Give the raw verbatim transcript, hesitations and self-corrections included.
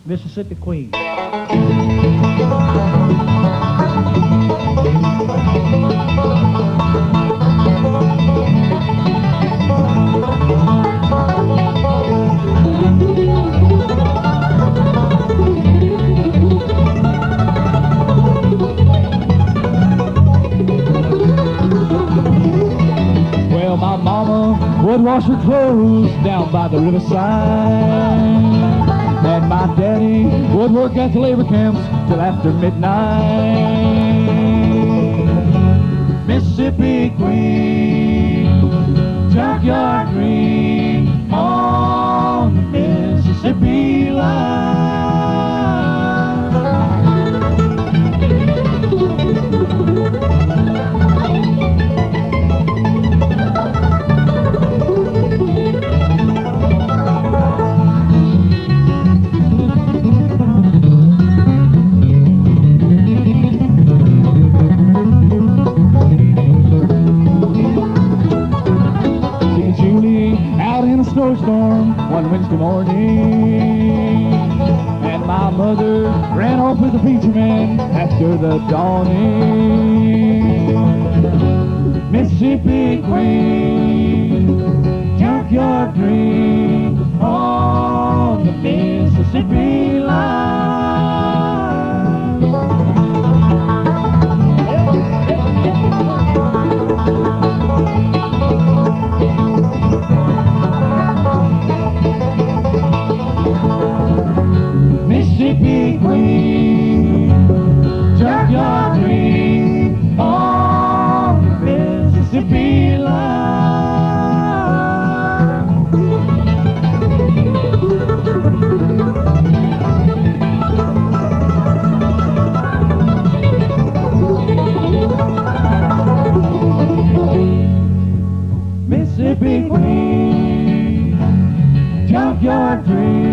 Mississippi Queen. Well, my mama would wash her clothes down by the riverside, and my daddy would work at the labor camps till after midnight. Mississippi Queen, junkyard green on the Mississippi line. Snowstorm one Wednesday morning, and my mother ran off with the preacher man after the dawning. Mississippi Queen, junkyard dream on the Mississippi line. Mississippi Queen, junkyard dream on the Mississippi line. Mississippi Queen, junkyard dream.